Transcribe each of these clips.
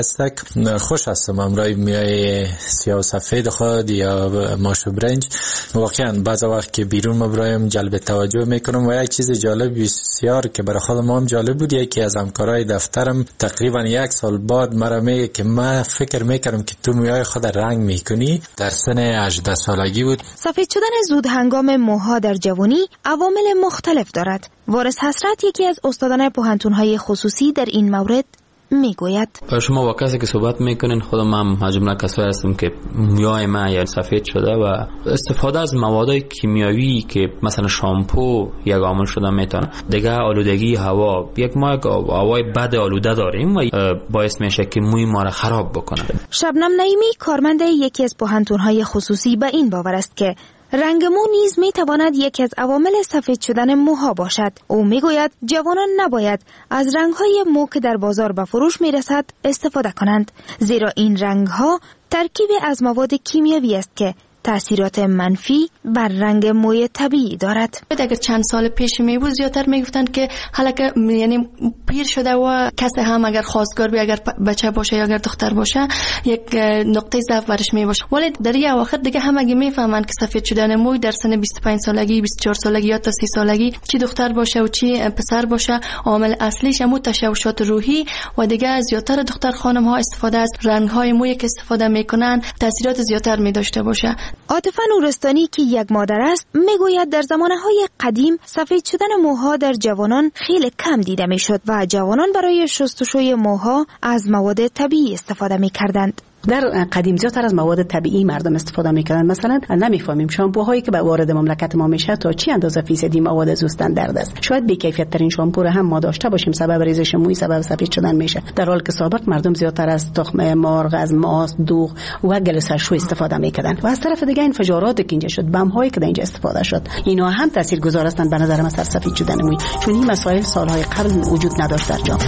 خوش هستم امروز میای سیاه و سفید خود یا ماش و برنج. واقعا بعضی وقت که بیرون مبرایم جلب توجه میکنم و یک چیز جالب بسیار که برای خود ما هم جالب بود، یکی از همکارای دفترم تقریبا 1 سال بعد مرا میگه که من فکر میکردم که تو موهای خود رنگ میکنی. در سن 18 سالگی بود. سفید شدن زود هنگام موها در جوانی عوامل مختلف دارد. وارث حسرت یکی از استادان پوهنتون‌های خصوصی در این مورد میگوید شما با کسی که صحبت میکنین، خودم هم از جمله کسایی هستم که موهای من یا سفید شده و استفاده از مواد کیمیایی که مثلا شامپو یک عامل شده میتونه. دیگه آلودگی هوا، یک ما هوای بد آلوده داریم و باعث میشه که موی ما را خراب بکنه. شبنم نعیمی کارمند یکی از پوهنتون‌های خصوصی به این باور است که رنگ مو نیز می تواند یکی از عوامل سفید شدن موها باشد. او می گوید جوانان نباید از رنگ‌های مو که در بازار به فروش می رسد استفاده کنند، زیرا این رنگ‌ها ترکیبی از مواد کیمیایی است که تأثیرات منفی بر رنگ موی طبیعی دارد. اگر چند سال پیش می بود زیادتر می گفتند که حالا که یعنی پیر شده و کسی هم اگر خواستگار بی، اگر بچه باشه یا اگر دختر باشه، یک نقطه ضعف برش می باشه. ولی در این اواخر دیگه همگی می فهمند که سفید شدن موی در سن 25 سالگی، 24 سالگی یا تا 30 سالگی، چی دختر باشه و چی پسر باشه، عامل اصلیش همون تشوشات روحی و دیگه زیادتر دختر خانم ها استفاده از رنگ های موی که استفاده میکنن تاثیرات زیادتر می داشته باشه. عاطفه نورستانی که یک مادر است میگوید در زمانهای قدیم سفید شدن موها در جوانان خیلی کم دیده میشد و جوانان برای شستشوی موها از مواد طبیعی استفاده میکردند. در قدیم زیادتر از مواد طبیعی مردم استفاده میکنن. مثلا نمیفهمیم شامپوهایی که به وارد مملکت ما میشه تا چی اندازه فیصدی مواد زوستن درد است. شاید بی کیفیت ترین شامپو هم ما داشته باشیم، سبب ریزش موی، سبب سفید شدن میشه، در حالی که سابق مردم زیادتر از تخم مرغ، از ماست، دوغ و گل سرشو استفاده میکردن. و از طرف دیگه انفجارات که اینجا شد، بم هایی که اینجا استفاده شد، اینا هم تاثیرگذار هستند به نظر من سر سفید شدن موی، چون این مسائل سالهای قبل وجود نداشت در جامعه.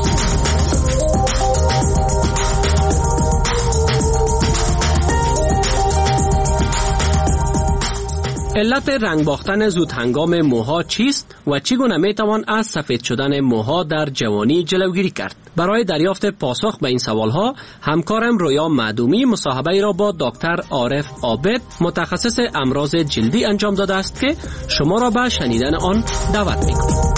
علت رنگ باختن زود هنگام موها چیست و چگونه میتوان از سفید شدن موها در جوانی جلوگیری کرد؟ برای دریافت پاسخ به این سوالها همکارم رویا معدومی مصاحبه را با دکتر عارف عابد متخصص امراض جلدی انجام داده است که شما را به شنیدن آن دعوت می‌کنم.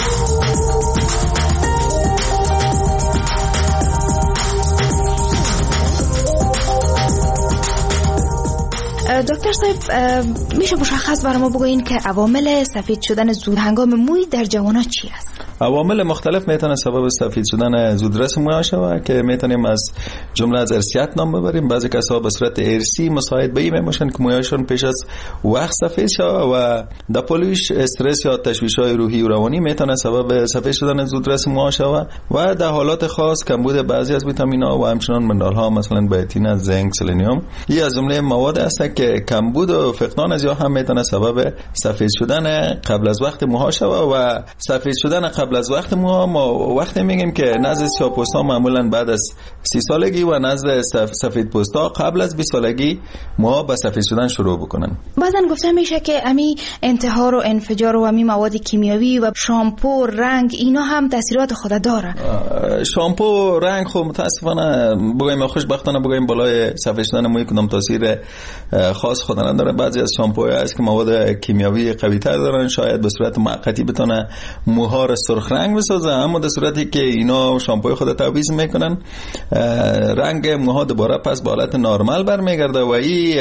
دکتر صاحب، میشه مشخص برای ما بگوین که عوامل سفید شدن زود هنگام موی در جوانان چی است؟ عوامل مختلف میتونه سبب سفید شدن زودرس موها شود که میتونیم از جمله از ارثیت نام ببریم. بعضی کسا به صورت ارثی مساعد به این میشن که موهاشون پیش از وقت سفید شود و دپولوش استرس یا تشویش‌های روحی و روانی میتونه سبب سفید شدن زودرس موها شود و در حالات خاص کمبود بعضی از ویتامین‌ها و همچنین منرال‌ها مثلا بیوتین، زنک، سلنیوم، این از جمله مواد است که کمبود و فقدان از هم میتونه سبب سفید شدن قبل از وقت موها شود. و سفید شدن قبل از وقت موها ما وقتی میگیم که نزد سیاه‌پوستا معمولا بعد از 30 سالگی و نزد سفیدپوستا قبل از 20 سالگی موها به سفید شدن شروع بکنن. بعضا گفته میشه که امی انتحار و انفجار و امی مواد کیمیایی و شامپو، رنگ، اینا هم تاثیرات خود داره. شامپو، رنگ خب متاسفانه بگویم خوشبختانه بگویم بالای سفید شدن موی کدام تاثیر خاص خود نداره. بعضی از شامپوها هست که مواد کیمیایی قوی تر دارن، شاید به صورت موقتی بتونه موها را سرخ رنگ بسازه، اما در صورتی که اینا شامپوی خود تعویض میکنن رنگ موها دوباره پس به حالت نرمال برمیگرده و این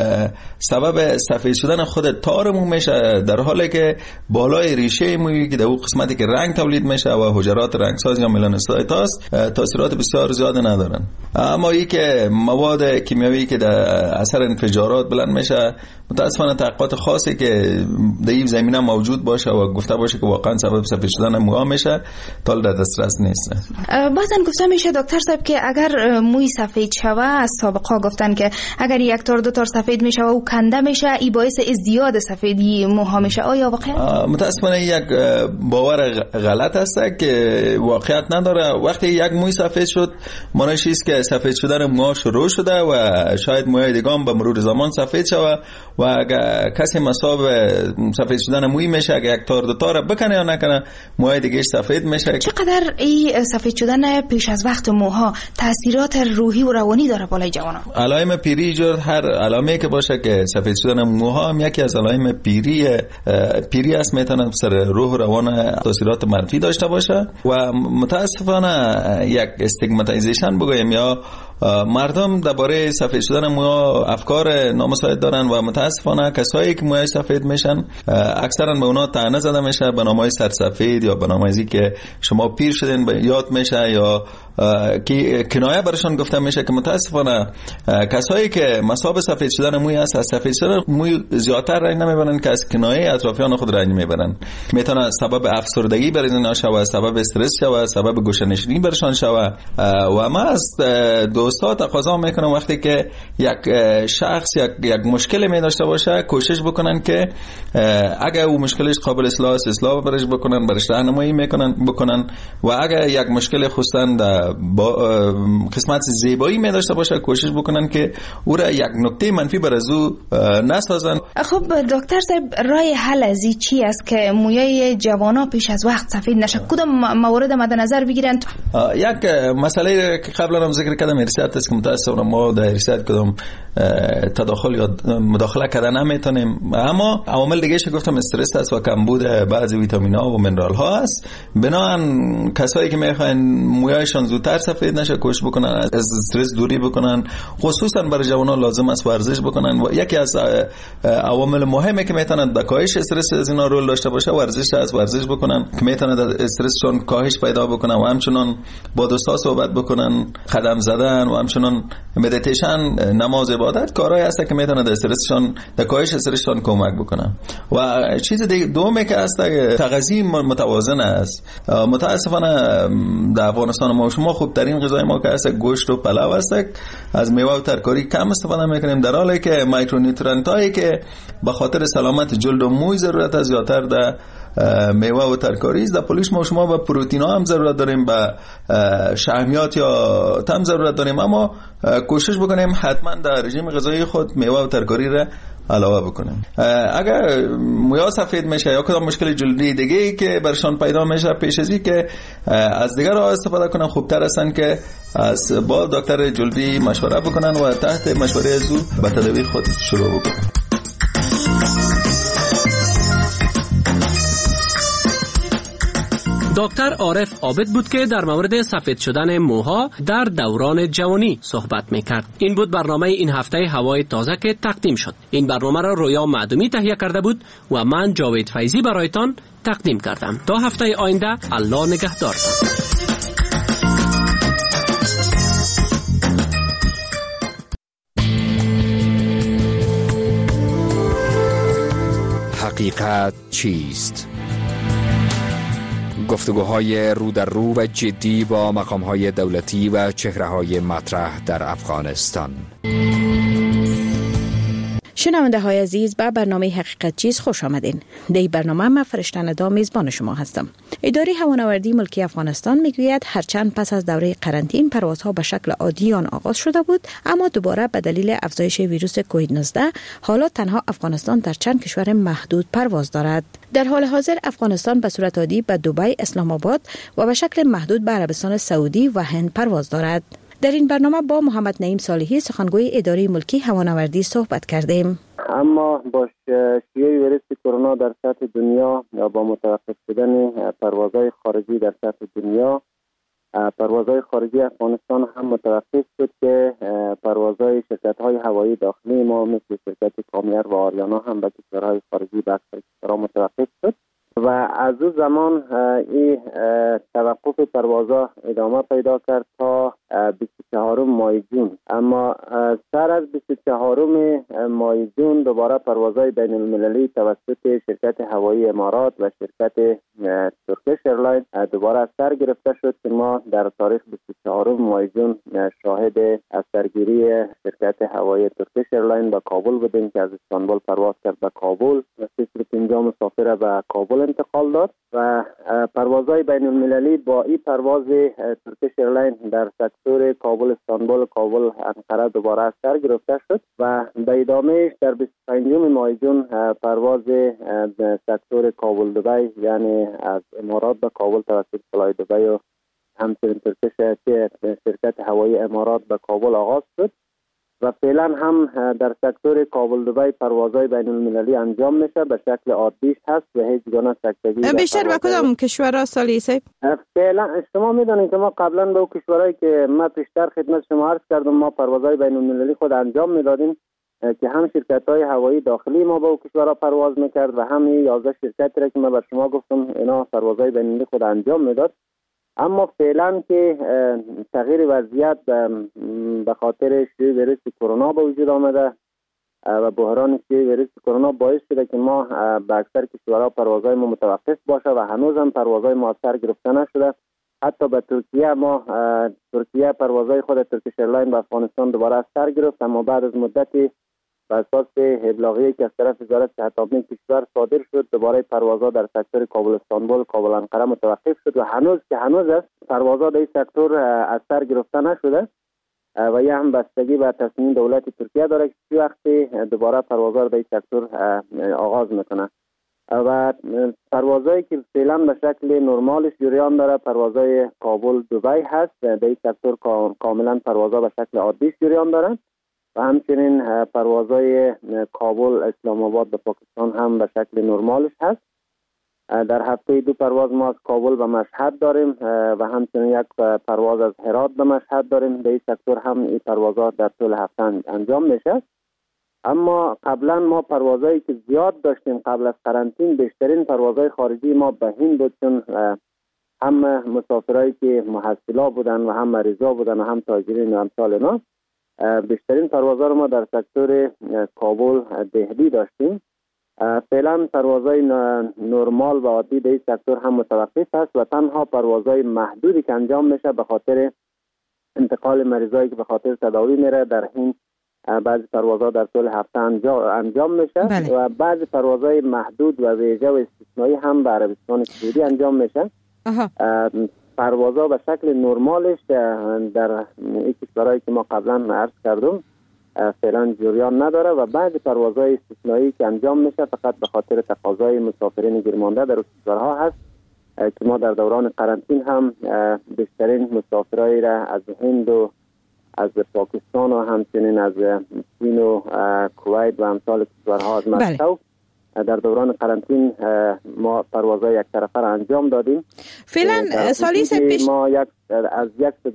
سبب سفید شدن خود تار مو میشه، در حالی که بالای ریشه موی که در اون قسمتی که رنگ تولید میشه و حجرات رنگساز یا ملانوسایت هست تاثیرات بسیار زیاد ندارن. اما این که مواد کیمیایی که در اثر انفجارات بلند میشه متاسفانه تحقیقات خاصی که در این زمینه موجود باشه و گفته باشه که واقعا سبب سفید شدن موها میشه تا در دسترس نیست. بعضن گفته میشه دکتر صاحب که اگر موی سفید شوه، از سابقا گفتن که اگر یک تار دو تار سفید میشه و کنده میشه ای باعث ازدیاد سفیدی موها میشه. آیا واقعا؟ متاسفانه یک باور غلط است که واقعیت نداره. وقتی یک موی سفید شد معنیش است که سفید شدن موها شروع شده و شاید موهای دیگه هم به مرور زمان سفید شوه و اگر کسی مساب سفید شدن موی میشه اگر یک تار دو تار بکنه یا نکنه موهای موهای دیگه سفید میشه. چقدر این سفید شدن پیش از وقت موها تاثیرات روحی و روانی داره بالای جوانان؟ علائم پیری جور هر علامه که باشه که سفید شدن موها هم یکی از علائم پیری است، میتونه سر روح و روان تاثیرات منفی داشته باشه و متاسفانه یک استیگماتایزیشن بگویم یا مردم درباره سفید شدن موها افکار نامساعد دارن و متاسفانه کسایی که موهای سفید میشن اکثرا به اونا طعنه زده میشه به نامای سرسفید یا به نامای که شما پیر شدین یاد میشه یا که کنایه برشان گفته میشه که متاسفانه کسایی که مصاب سفید شدن موی است از سفید شدن موی زیادتر رنج نمیبرن که از کنایه اطرافیان خود رنج میبرن. میتونه سبب افسردگی برای اینا شوه، سبب استرس شوه، سبب گوشه‌نشینی برشان شوه و ما از دوستا تقاضا میکنم وقتی که یک شخص یک مشکلی می داشته باشه کوشش بکنن که اگر او مشکلش قابل اصلاح برش بکنن، برش راهنمایی بکنن و اگر یک مشکل خصوصا با قسمت زیبایی می داشته باشه کوشش بکنن که او را یک نکته منفی بر از او نسازن. خب دکتر صاحب راه حل از این چی است که موی جوانا پیش از وقت سفید نشه؟ کدام موارد مد نظر بگیرن؟ یک مسئله که قبلا هم ذکر کردم ارشاد است که متاسفانه ما در ارشاد کدام تداخل یا مداخله کردن نمیتونیم، اما عوامل دیگه ش گفتم استرس است و کمبود بعضی ویتامین ها و منرال ها است. بنابراین کسایی که میخواین مویایشان زودتر سفید نشه کوشش بکنن از استرس دوری بکنن، خصوصا برای جوانان لازم است ورزش بکنن و یکی از عوامل مهمی که میتونه در کاهش استرس از اینا رول داشته باشه ورزش است. ورزش بکنن که میتونه در استرسشون کاهش پیدا بکنن و همچنان با دوستا صحبت بکنن، قدم زدن و همچنان مدیتیشن، نماز، عبادت کارهایی هست که میتونه در استرسشون در کاهش استرسشون کمک بکنن. و چیز دومی که هست تغذیه متوازن است. متاسفانه در افغانستان ما شما خوب ترین غذای ما که هست گوشت و پلو است، از میوه و ترکاری کم استفاده میکنیم در حالی که مایکرونیوترنت هایی که به خاطر سلامت جلد و موی ضرورت است زیادتر در میوه و ترکاری است. در پولیش ما شما به پروتئین ها هم ضرورت داریم، به شحمیات یا تم ضرورت داریم، اما کوشش بکنیم حتما در رژیم غذایی خود میوه و ترکاری را علاوه بکنیم. اگر مویا سفید میشه یا کدام مشکل جلدی دیگه که برشان پیدا میشه پیش ازی که از دیگر راه استفاده کنن خوبتر هستن که از با دکتر جلدی مشوره بکنن و تحت مشوره از او به تداوی خود شروع بکنن. دکتر عارف عابد بود که در مورد سفید شدن موها در دوران جوانی صحبت میکرد. این بود برنامه این هفته هوای تازه که تقدیم شد. این برنامه را رویا معدومی تهیه کرده بود و من جاوید فیضی برایتان تقدیم کردم. تا هفته آینده الله نگهدارتان. حقیقت چیست؟ گفتگوهای رو در رو و جدی با مقام‌های دولتی و چهره‌های مطرح در افغانستان. شنونده های عزیز به برنامه حقیقت چیز خوش آمدین. در این برنامه من فرشته ندا میزبان شما هستم. اداره هوانوردی ملکی افغانستان میگوید هرچند پس از دوره قرنطین پروازها به شکل عادی آن آغاز شده بود، اما دوباره به دلیل افزایش ویروس کووید 19 حالا تنها افغانستان در چند کشور محدود پرواز دارد. در حال حاضر افغانستان به صورت عادی به دبی، اسلام آباد و به شکل محدود به عربستان سعودی و هند پرواز دارد. در این برنامه با محمد نعیم صالحی سخنگوی اداره ملکی هوانوردی صحبت کردیم. اما با شیوع ویروس کرونا در سطح دنیا یا با متوقف شدن پروازهای خارجی در سطح دنیا، پروازهای خارجی افغانستان هم متوقف شد که پروازهای شرکت‌های هوایی داخلی ما مثل شرکت کامیر و آریانا هم به کشورهای خارجی به اکثر کشورها متوقف شد و از اون زمان این توقف پروازها ادامه پیدا کرد تا 24 ماه جون. اما سر از 24 ماه جون دوباره پروازهای بین المللی توسط شرکت هوایی امارات و شرکت ترکیش ایرلاین دوباره سر گرفته شد که ما در تاریخ 24 ماه جون شاهد از سرگیری شرکت هوایی ترکیش ایرلاین به کابل بودیم که از استانبول پرواز کرد به کابل و 35 مسافر به کابل انتقال داد و پروازهای بین المللی با این پرواز ترکیش ایرلاین در سکتور کابل استانبول، کابل انقره دوباره از سر گرفته شد و به ادامهش در 25 ماه جون پرواز سکتور کابل دبی، یعنی از امارات به کابل توسط فلای دبی و همچنین ترکیش شرکت هوایی امارات به کابل آغاز شد و فعلا هم در سکتور کابل دبی پروازهای بین المللی انجام میشه، به شکل عادیش هست و هیچ گونه سکتگی. بیشتر به کدام کشورها سالی صاحب؟ فعلا شما میدونید که ما قبلا به کشورهایی که ما پیشتر خدمت شما عرض کردم ما پروازهای بین المللی خود انجام میدادیم که هم شرکت‌های هوایی داخلی ما به کشورها پرواز میکرد و هم 11 شرکتی را که من بر شما گفتم اینا پروازهای بین المللی خود انجام میداد. اما فعلا که تغییر وضعیت به خاطر شیوع ویروس کرونا به وجود آمده و بحران شیوع ویروس کرونا باعث شده که ما به اکثر کشورها پروازهای ما متوقف باشه و هنوز هم پروازهای ما سر گرفته نشده. حتی به ترکیه پروازهای خود ترکیش ایرلاین به افغانستان دوباره از سر گرفت، اما بعد از مدتی بر اساس ابلاغیه‌ای که از طرف وزارت صحت عامه کشور صادر شد دوباره پروازها در سکتور کابل استانبول، کابل انقره متوقف شد و هنوز است پروازها در این سکتور از سر گرفته نشده و یه هم بستگی به تصمیم دولت ترکیه داره که چه وقتی دوباره پروازها در این سکتور آغاز میکنه و پروازهایی که فعلا به شکل نرمالش جریان داره پروازهای کابل دبی هست. در این سکتور کاملا پروازها به شکل عادی جریان دارن و همچنین پروازهای کابل اسلام آباد به پاکستان هم به شکل نرمالش هست. در هفته 2 پرواز ما از کابل به مشهد داریم و همچنین یک پرواز از هرات به مشهد داریم. در این سکتور هم این پروازات در طول هفته انجام میشه. اما قبلا ما پروازهایی که زیاد داشتیم قبل از قرنطین بیشترین پروازهای خارجی ما به هند بود، چون هم مسافرایی که محصلا بودن و هم مریضا بودن و هم تاجرین و امثال اینا بیشترین پروازها رو ما در سکتور کابل دهلی داشتیم. فعلا پروازهای نرمال و عادی در این سکتور هم متوقف است و تنها پروازهای محدودی که انجام میشه به خاطر انتقال مریضایی که به خاطر تداوی میره در این بعضی پروازها در طول هفته انجام میشه و بعضی پروازهای محدود و ویژه و استثنایی هم به عربستان سعودی انجام میشه. پروازها به شکل نرمالش در این کشورهایی که ما قبلا عرض کردم فعلا جریان نداره و بعضی پروازهای استثنایی که انجام میشه فقط به خاطر تقاضای مسافرین گیرمانده در کشورها هست که ما در دوران قرنطین هم بیشترین مسافرایی را از هند و از پاکستان و همچنین از چین و کویت و امثال کشورها از مسکو در دوران قرنطین ما پروازهای یک طرفه را انجام دادیم. فعلا سالیس پیش ما از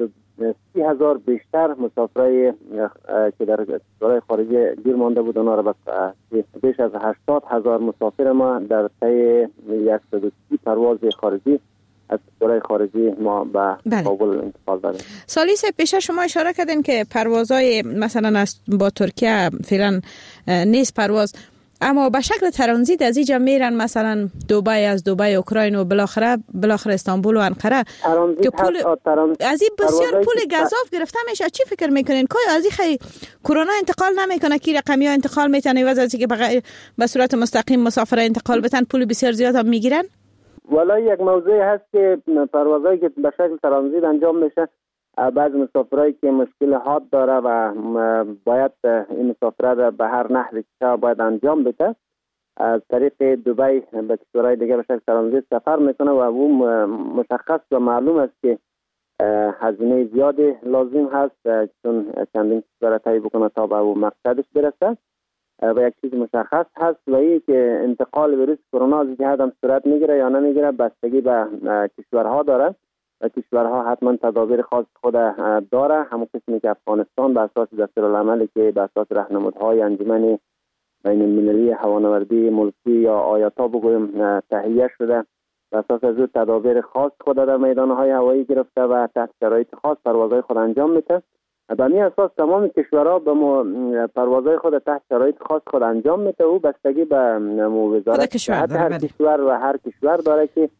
130,000 بیشتر مسافرای که در کشورهای خارجی گیر مانده بود اونا را بیش از 80,000 مسافر ما در طی 130 پرواز خارجی از کشورهای خارجی ما به کابل انتقال دادیم. سالیس پیش شما اشاره کردین که پروازهای مثلا با ترکیه فعلا نیست پرواز، اما به شکل ترانزیت از اینجا میرن مثلا دبی، از دبی اوکراین و بالاخره استانبول و انقره که پول از این بسیار پول گزاف گرفته میشه. چی فکر میکنین که از این خیلی کرونا انتقال نمیکنه که رقمی ها انتقال میتونه و از اینکه به صورت مستقیم مسافر انتقال بتن پول بسیار زیاد هم میگیرن؟ والا یک موضوع هست که پروازهایی که به شکل ترانزیت انجام میشه بعض مسافرایی که مشکلات داره و باید این مسافرت به هر نحوی که باید انجام بده از طریق دبی به کشورهای دیگه به شکل ترانزیت سفر میکنه و اون مشخص و معلوم است که هزینه زیادی لازم هست چون چندین کشور طی بکنه تا به اون مقصدش برسه و یک چیز مشخص هست و این که انتقال ویروس کرونا از جهت هم صورت میگیره یا نمیگیره بستگی به کشورها داره و کشورها حتما تدابیر خاص خود داره. همون قسمی که افغانستان به اساس دستورالعملی که به اساس راهنمودهای انجمن بین المللی هوانوردی ملکی یا آیاتا بگویم تهیه شده به اساس از تدابیر خاص خود در میدانهای هوایی گرفته و تحت شرایط خاص پروازهای خود انجام میده. به این اساس تمام کشورها به پروازهای خود تحت شرایط خاص خود انجام میده و بستگی به وزارت صحت هر کشور و هر کشور داره که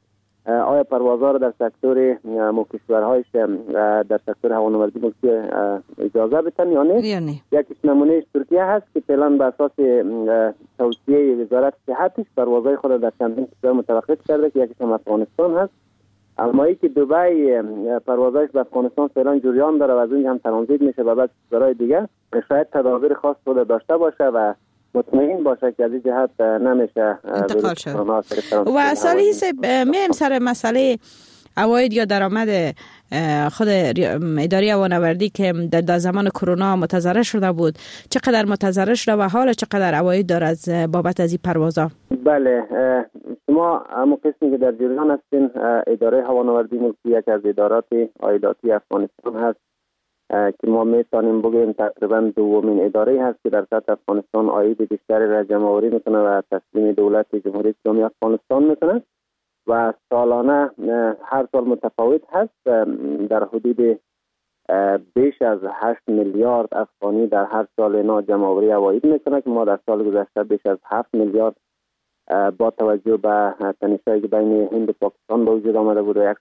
آیا پروازها را در سکتور کشورهایش در سکتور هوانوردی ملکی اجازه بدن یا نه؟ یکیش نمونهش ترکیه هست که فعلا به اساس توصیه وزارت صحتش پروازهای خود در چندین کشور متوقف کرده که یکیش هم افغانستان هست. اما ای که دبی پروازهایش به افغانستان فعلا جریان داره و از اونجا هم ترانزیت میشه به بعد کشورهای دیگه، شاید تدابیر خاص خود داشته باشه و مطمئن باشه که از این جهت نمیشه انتقال شد. و سالی حساب میم سر مسئله عواید یا درآمد خود اداره هوانوردی که در زمان کرونا متضرر شده بود، چقدر متضرر شده و حالا چقدر عواید داره از بابت از این پروازها؟ بله، شما همون قسمی که در جریان هستین، اداره هوانوردی ملکی یک از ادارات عایداتی افغانستان هست که ما میتونیم بگیم تقریبا دومین اداره هست که در سطح افغانستان عاید بیشتری را جمع آوری میکنه و تسلیم دولت جمهوری اسلامی افغانستان میکنه و سالانه هر سال متفاوت هست. در حدود بیش از 8 میلیارد افغانی در هر سال اینا جمع آوری عواید میکنه که ما در سال گذشته بیش از 7 میلیارد با توجه به تنش‌هایی که بین هند و پاکستان به وجود آمده بود و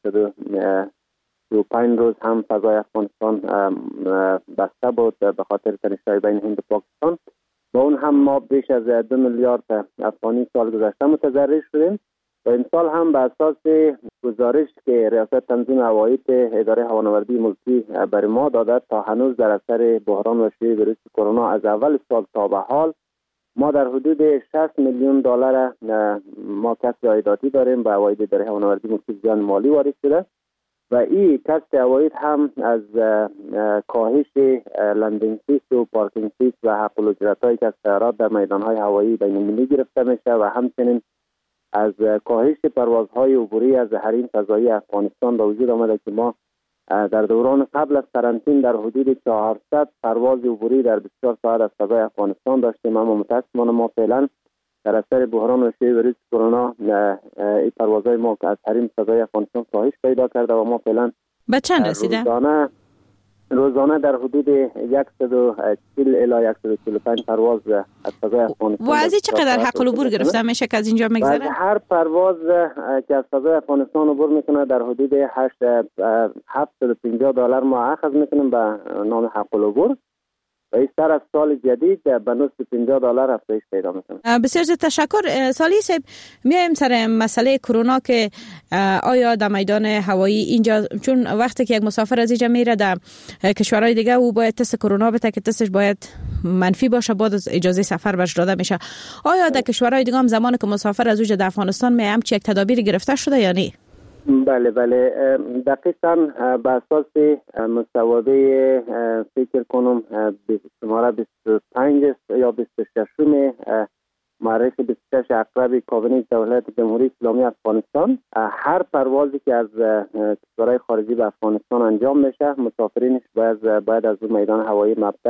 135 روز هم فضای افغانستان بسته بود به خاطر تنش‌های بین هند و پاکستان، با اون هم ما بیش از 2 میلیارد افغانی سال گذشته متضرر شدیم و این سال هم به اساس گزارش که ریاست تنظیم عواید اداره هوانوردی ملکی برای ما داده، تا هنوز در اثر بحران و شیوع ویروس کرونا از اول سال تا به حال ما در حدود 60 میلیون دلار ما کسب عایداتی داریم به عواید اداره هوانوردی ملکی زیان مالی وارد شده و این کسب عواید هم از کاهش لندینگ فیس و پارکینگ فیس و حق الاجرت‌هایی که از سیارات در میدان‌های هوایی بین‌المللی گرفته میشه و همچنین از کاهش پروازهای عبوری از حریم فضایی افغانستان به وجود آمده که ما در دوران قبل از قرنطینه در حدود 400 پرواز عبوری در 24 ساعت از فضای افغانستان داشتیم، اما متأسفانه ما فعلا در اثر بحران و شیوع ویروس کرونا این پروازهای ما از حریم فضای افغانستان کاهش پیدا کرده و ما فعلا به چند رسیده؟ روزانه در حدود 140 الی 145 پرواز از فضای افغانستان. و از این چقدر حق العبور گرفته میشه که از اینجا میگذره؟ هر پرواز که از فضای افغانستان عبور میکنه در حدود 750 دلار ما اخذ میکنیم به نام حق العبور و این سر از سال جدید به نصف 50 دلار افزایش پیدا میکنه. بسیار تشکر. سالی صاحب، میایم سر مسئله کرونا که آیا در میدان هوایی اینجا، چون وقتی که یک مسافر از اینجا میره در کشورهای دیگه او باید تست کرونا بده که تستش باید منفی باشه، بعد از اجازه سفر بهش داده میشه. آیا در کشورهای دیگه هم زمانی که مسافر از اونجا در افغانستان میه همچی یک تدابیر گرفته شده یا نه؟ بله دقیقاً به اساس مسوده فکر کنم شماره 25 یا 26 معرف 26 اقرب کابینه دولت جمهوری اسلامی افغانستان، هر پروازی که از کشورهای خارجی به افغانستان انجام میشه مسافرینش باید از اون میدان هوایی مبدأ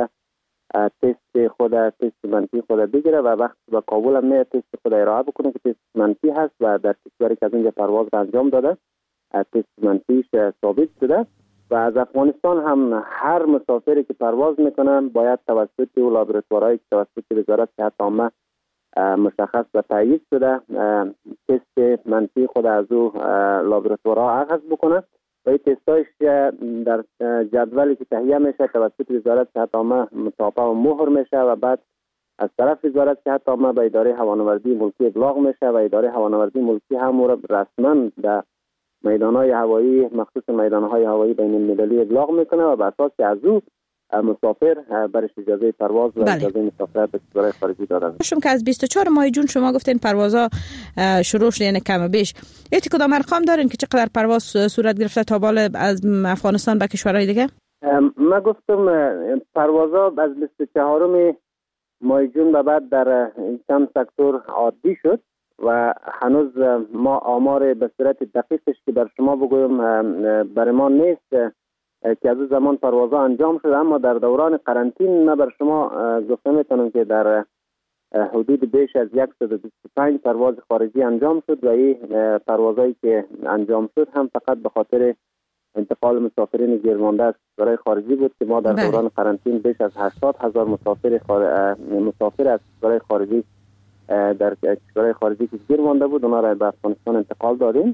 تست منفی خود بگیره و وقت به کابل هم میاد تست خود ارائه بکنه که تست منفی هست و در کشوری که از اونجا پرواز انجام داده تست منفیش ثابت شده و از افغانستان هم هر مسافری که پرواز میکنه باید توسط لابراتوارهایی که توسط وزارت صحت عامه مشخص و تایید شده تست منفی خود از او لابراتوارها اخذ بکنه و این تستایش در جدولی که تهیه میشه توسط وزارت صحت عامه مطابق و مهر میشه و بعد از طرف وزارت صحت عامه به اداره هوانوردی ملکی ابلاغ میشه و اداره هوانوردی ملکی هم رسما در میدانهای هوایی مخصوص میدانهای هوایی بین المللی ابلاغ میکنه و بر اساس از او مسافر برش اجازه پرواز و اجازه مسافرت به کشورهای خارجی دادن. شما که از 24 ماه جون شما گفتین پروازها شروع شد، یعنی کم و بیش کدام ارقام دارین که چقدر پرواز صورت گرفته تا بالا از افغانستان به کشورهای دیگه؟ من گفتم پروازها از 24 ماه جون به بعد در چند سکتور عادی شد و هنوز ما آمار به صورت دقیقش که بر شما بگویم برای ما نیست که از زمان پروازها انجام شده، اما در دوران قرنطینه من بر شما گفته میتونم که در حدود بیش از 125 پرواز خارجی انجام شد و این پروازهایی که انجام شد هم فقط به خاطر انتقال مسافرین گیرمانده از کشورهای خارجی بود که ما در دوران قرنطینه بیش از 80,000 مسافر از کشورهای خارجی در کشورهای خارجی که گیر مانده بود اونا را به افغانستان انتقال دادیم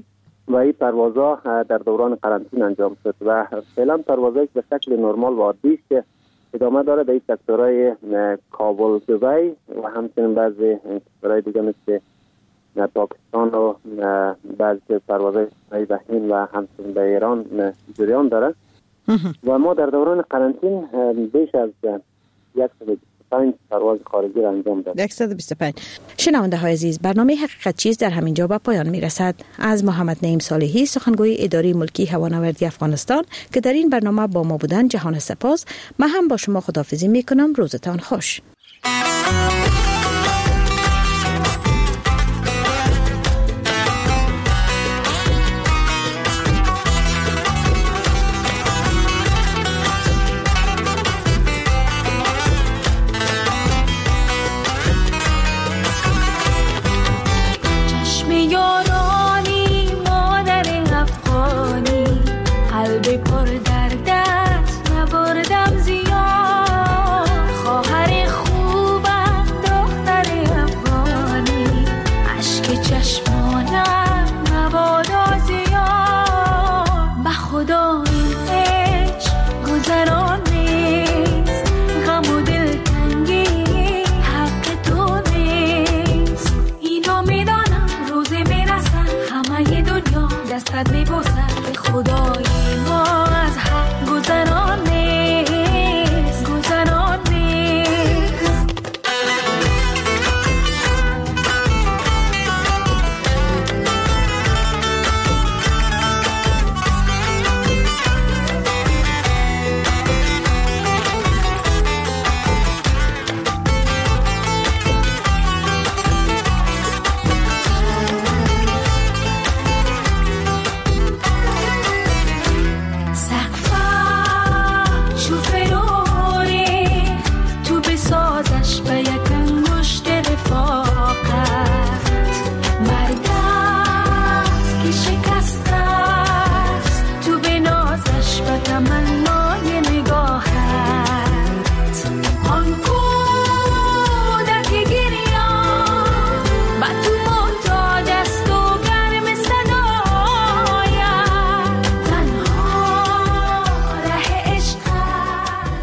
و این پروازها در دوران قرنطینه انجام شد و فعلا پروازهایی به شکل نرمال و عادی که ادامه داره در این سکتورهای کابل دبی و همچنین بعضی سکتورهای دیگه مثل پاکستان و بعضی پروازهای به هند و همچنین به ایران جریان داره و ما در دوران قرنطینه بیش از 125 پرواز خارجی را انجام دادیم. 125. شنونده های عزیز، برنامه حقیقت چیست در همین جا به پایان می رسد. از محمد نعیم صالحی، سخنگوی اداره ملکی هوانوردی افغانستان که در این برنامه با ما بودن، جهان سپاس. من هم با شما خداحافظی می کنم. روزتان خوش.